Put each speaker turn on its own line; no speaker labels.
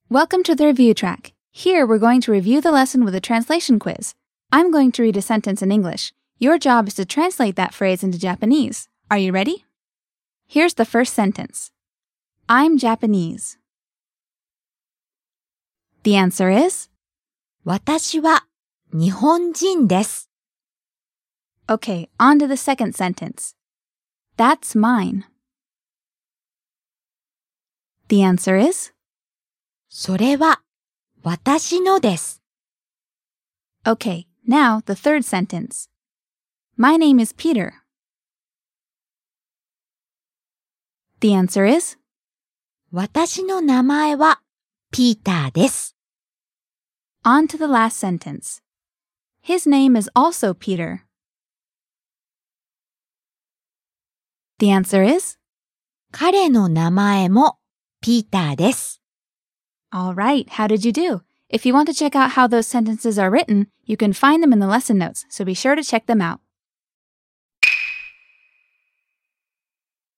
Welcome to the review track. Here we're going to review the lesson with a translation quiz. I'm going to read a sentence in English. Your job is to translate that phrase into Japanese. Are you ready? Here's the first sentence. I'm Japanese. The answer is?
私は日本人です。
Okay, on to the second sentence. That's mine. The answer is?
それは私のです。
Okay, now the third sentence. My name is Peter. The answer is?
私の名前はピーターです。
On to the last sentence. His name is also Peter. The answer is?
彼の名前もピーターです。
All right, how did you do? If you want to check out how those sentences are written, you can find them in the lesson notes, so be sure to check them out.